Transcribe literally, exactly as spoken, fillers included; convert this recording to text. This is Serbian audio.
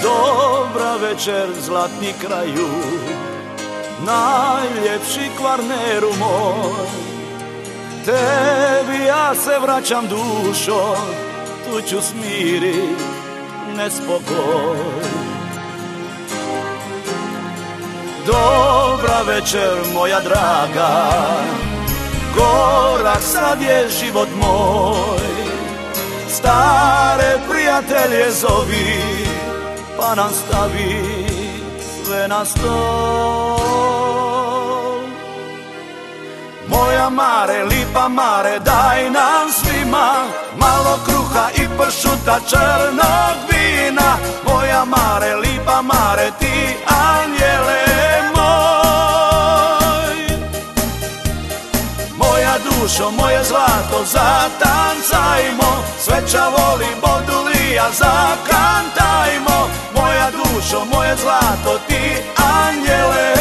Dobra večer, zlatni kraju, najljepši Kvarneru moj. Tebi ja se vraćam dušo, tu ću smirit nespokoj. Dobra večer, moja draga, gorak sad je život moj. Stare prijatelje zovi, pa nam stavi sve na stol. Moja mare, lipa mare, daj nam svima malo kruha i pršuta črnog vina. Moja mare, lipa mare, ti anjele moj. Moja dušo, moje zlato, zatancajmo, sveća voli bodulija, zakantajmo. Moja dušo, moje zlato, ti anjele